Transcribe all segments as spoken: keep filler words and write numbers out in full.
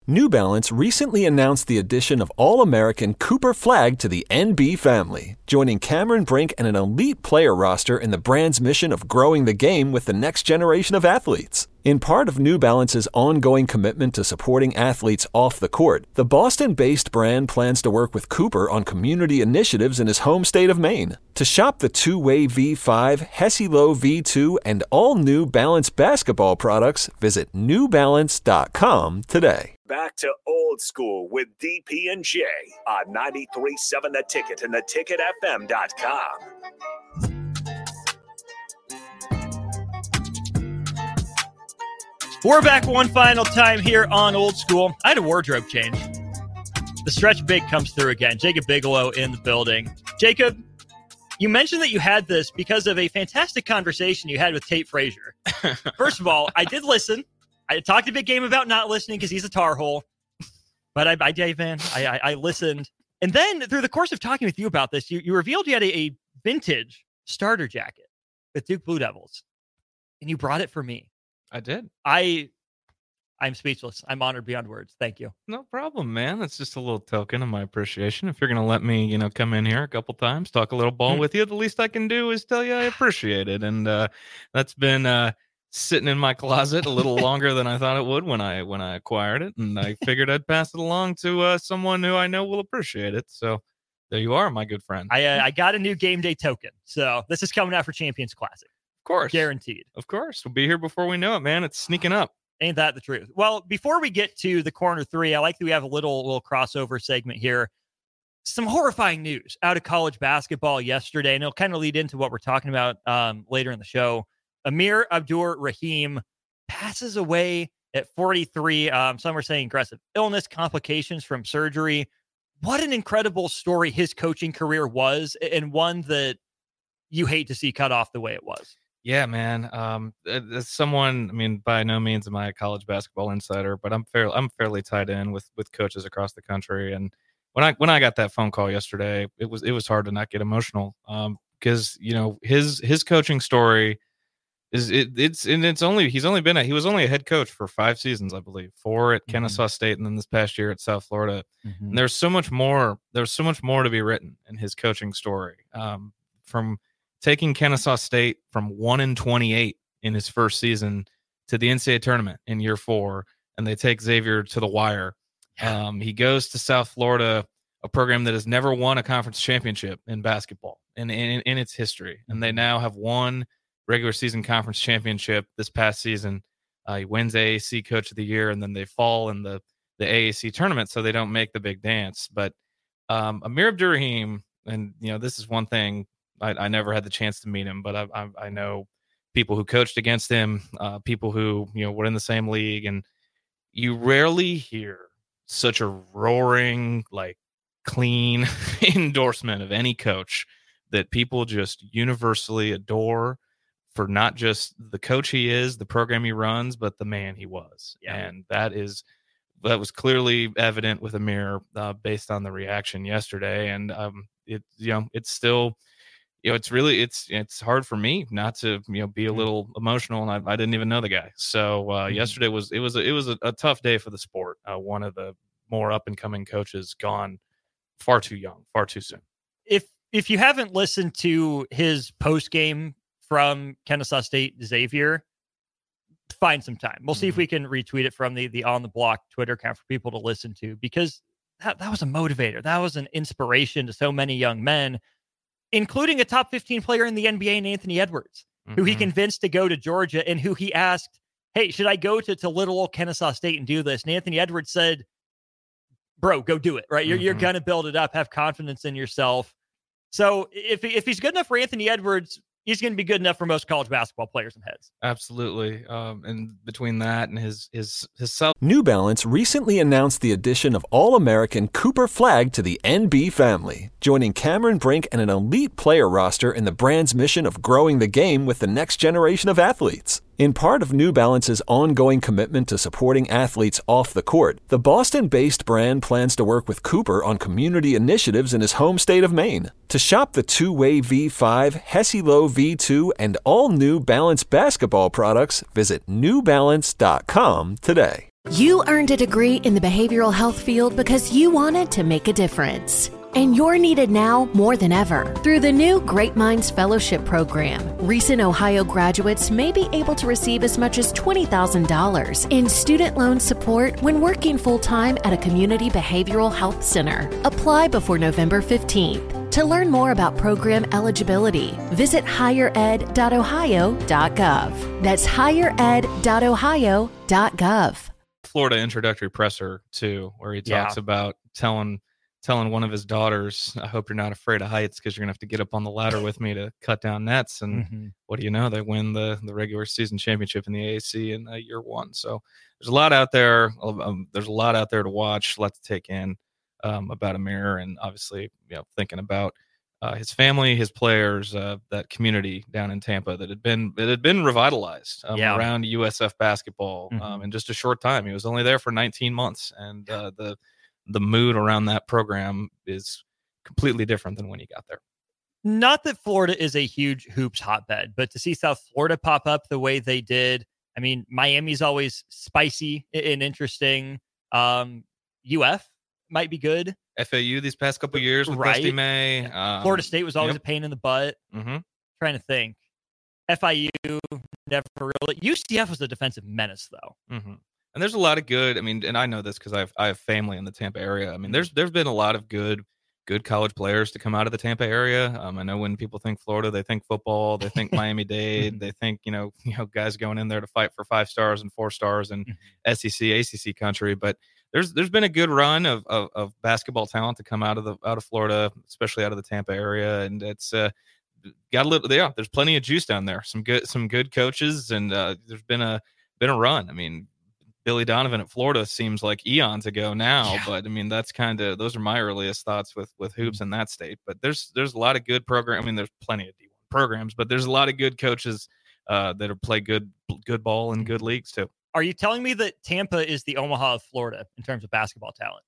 New Balance recently announced the addition of All-American Cooper Flagg to the N B family, joining Cameron Brink and an elite player roster in the brand's mission of growing the game with the next generation of athletes. In part of New Balance's ongoing commitment to supporting athletes off the court, the Boston-based brand plans to work with Cooper on community initiatives in his home state of Maine. To shop the two-way V five, Hesi-Lo V two, and all New Balance basketball products, visit new balance dot com today. Back to Old School with D P and J on ninety-three point seven The Ticket and the ticket f m dot com. We're back one final time here on Old School. I had a wardrobe change. The stretch big comes through again. Jacob Bigelow in the building. Jacob, you mentioned that you had this because of a fantastic conversation you had with Tate Frazier. First of all, I did listen. I talked a big game about not listening because he's a tar hole. But I, I Dave, man, I, I, I listened. And then through the course of talking with you about this, you, you revealed you had a, a vintage starter jacket with Duke Blue Devils. And you brought it for me. I did. I, I'm speechless. I'm honored beyond words. Thank you. No problem, man. That's just a little token of my appreciation. If you're going to let me, you know, come in here a couple times, talk a little ball mm-hmm. with you, the least I can do is tell you I appreciate it. And uh, that's been uh, sitting in my closet a little longer than I thought it would when I when I acquired it. And I figured I'd pass it along to uh, someone who I know will appreciate it. So there you are, my good friend. I uh, I got a new game day token. So this is coming out for Champions Classic. Of course. Guaranteed. Of course. We'll be here before we know it, man. It's sneaking up. Ain't that the truth? Well, before we get to the corner three, I like that we have a little little crossover segment here. Some horrifying news out of college basketball yesterday, and it'll kind of lead into what we're talking about um, later in the show. Amir Abdur-Rahim passes away at forty-three. Um, some are saying aggressive illness, complications from surgery. What an incredible story his coaching career was, and one that you hate to see cut off the way it was. Yeah, man. Um, as someone, I mean, by no means am I a college basketball insider, but I'm fairly, I'm fairly tied in with with coaches across the country. And when I when I got that phone call yesterday, it was it was hard to not get emotional. Um, because you know his his coaching story is it it's and it's only he's only been a, he was only a head coach for five seasons, I believe, four at mm-hmm. Kennesaw State, and then this past year at South Florida. Mm-hmm. And there's so much more. There's so much more to be written in his coaching story. Um, from taking Kennesaw State from one and twenty-eight in his first season to the N C double A tournament in year four, and they take Xavier to the wire. Yeah. Um, he goes to South Florida, a program that has never won a conference championship in basketball in, in, in its history. And they now have won regular season conference championship this past season. Uh, he wins A A C Coach of the Year, and then they fall in the, the A A C tournament, so they don't make the big dance. But um, Amir Abdur-Rahim, and you know, this is one thing, I, I never had the chance to meet him, but I, I, I know people who coached against him, uh, people who, you know, were in the same league, and you rarely hear such a roaring, like, clean endorsement of any coach that people just universally adore for not just the coach he is, the program he runs, but the man he was. Yeah. And that is that was clearly evident with Amir uh, based on the reaction yesterday. And um, it, you know, it's still. You know, it's really it's it's hard for me not to you know be a little emotional, and I, I didn't even know the guy. So uh, mm-hmm. yesterday was it was a, it was a, a tough day for the sport. Uh, one of the more up and coming coaches gone far too young, far too soon. If if you haven't listened to his post game from Kennesaw State Xavier, find some time. We'll mm-hmm. see if we can retweet it from the the On the Block Twitter account for people to listen to, because that that was a motivator. That was an inspiration to so many young men, including a top fifteen player in the N B A, and Anthony Edwards, mm-hmm. who he convinced to go to Georgia, and who he asked, hey, should I go to, to little old Kennesaw State and do this? And Anthony Edwards said, bro, go do it, right? You're, mm-hmm. you're going to build it up, have confidence in yourself. So if, if he's good enough for Anthony Edwards, he's going to be good enough for most college basketball players and heads. Absolutely. Um, and between that and his his his self. New Balance recently announced the addition of All-American Cooper Flagg to the N B family, joining Cameron Brink and an elite player roster in the brand's mission of growing the game with the next generation of athletes. In part of New Balance's ongoing commitment to supporting athletes off the court, the Boston-based brand plans to work with Cooper on community initiatives in his home state of Maine. To shop the two-way V five, Hesi-Lo V two, and all New Balance basketball products, visit new balance dot com today. You earned a degree in the behavioral health field because you wanted to make a difference. And you're needed now more than ever through the new Great Minds Fellowship Program. Recent Ohio graduates may be able to receive as much as twenty thousand dollars in student loan support when working full-time at a community behavioral health center. Apply before November fifteenth. To learn more about program eligibility, visit higher ed dot ohio dot gov. That's higher ed dot ohio dot gov. Florida introductory presser too, where he talks Yeah. about telling telling one of his daughters, I hope you're not afraid of heights because you're gonna have to get up on the ladder with me to cut down nets. And Mm-hmm. what do you know? They win the the regular season championship in the A A C in uh, year one. So there's a lot out there. Um, there's a lot out there to watch, a lot to take in um, about Amir, and obviously, you know, thinking about uh, his family, his players, uh, that community down in Tampa that had been that had been revitalized um, Yeah. around U S F basketball Mhm. um, in just a short time. He was only there for nineteen months, and uh, the the mood around that program is completely different than when he got there. Not that Florida is a huge hoops hotbed, but to see South Florida pop up the way they did, I mean, Miami's always spicy and interesting. Um, U F might be good. F A U these past couple years with Right. Dusty May. Um, Florida State was always yep. a pain in the butt. mhm. Trying to think. F I U never really. U C F was a defensive menace, though. Mm-hmm. And there's a lot of good. I mean, and I know this because I've I have family in the Tampa area. I mean, there's there's been a lot of good good college players to come out of the Tampa area. Um, I know when people think Florida, they think football, they think Miami-Dade, they think you know you know guys going in there to fight for five stars and four stars and S E C, A C C country. But there's there's been a good run of, of of basketball talent to come out of the out of Florida, especially out of the Tampa area, and it's uh, got a little. Yeah, there's plenty of juice down there. Some good some good coaches, and uh, there's been a been a run. I mean, Billy Donovan at Florida seems like eons ago now, Yeah. but I mean that's kind of those are my earliest thoughts with with hoops in that state. But there's there's a lot of good program. I mean, there's plenty of D one programs, but there's a lot of good coaches uh, that are play good good ball in good leagues too. Are you telling me that Tampa is the Omaha of Florida in terms of basketball talent?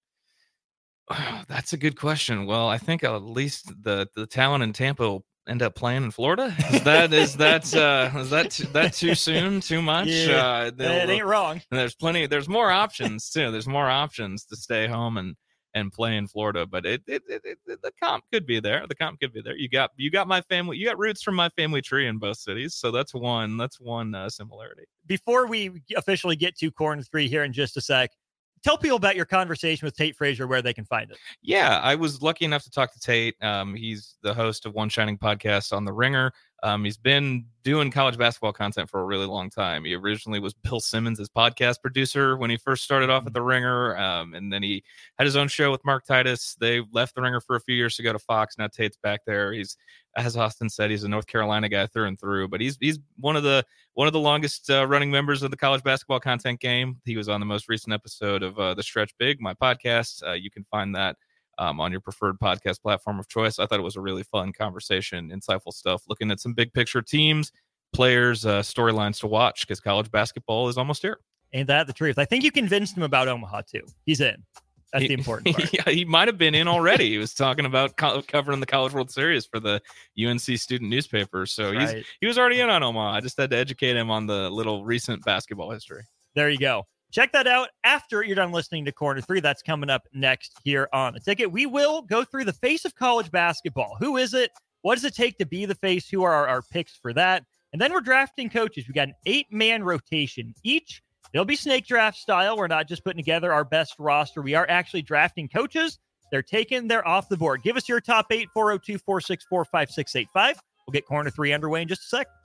That's a good question. Well, I think at least the the talent in Tampa will end up playing in Florida. Is that is that uh, is that t- that too soon? Too much? Yeah, uh, they'll- it ain't wrong. And there's plenty. There's more options too. There's more options to stay home and and play in Florida. But it, it, it, it the comp could be there. The comp could be there. You got you got my family. You got roots from my family tree in both cities. So that's one. That's one uh, similarity. Before we officially get to corner three here in just a sec, tell people about your conversation with Tate Frazier, where they can find it. Yeah, I was lucky enough to talk to Tate. Um, he's the host of One Shining Podcast on The Ringer. Um, he's been doing college basketball content for a really long time. He originally was Bill Simmons' podcast producer when he first started off at The Ringer, um, and then he had his own show with Mark Titus. They left The Ringer for a few years to go to Fox. Now Tate's back there. He's, as Austin said, he's a North Carolina guy through and through, but he's he's one of the one of the longest uh, running members of the college basketball content game. He was on the most recent episode of uh, The Stretch Big, my podcast. Uh, you can find that Um, on your preferred podcast platform of choice. I thought it was a really fun conversation, insightful stuff, looking at some big picture teams, players, uh, storylines to watch, because college basketball is almost here. Ain't that the truth? I think you convinced him about Omaha, too. He's in. That's the important part. Yeah, he might have been in already. He was talking about co- covering the College World Series for the U N C student newspaper. So Right. he's he was already in on Omaha. I just had to educate him on the little recent basketball history. There you go. Check that out after you're done listening to Corner three. That's coming up next here on The Ticket. We will go through the face of college basketball. Who is it? What does it take to be the face? Who are our, our picks for that? And then we're drafting coaches. We got an eight-man rotation each. It'll be snake draft style. We're not just putting together our best roster. We are actually drafting coaches. They're taken. They're off the board. Give us your top eight, four oh two, four six four, five six eight five. We'll get Corner three underway in just a sec.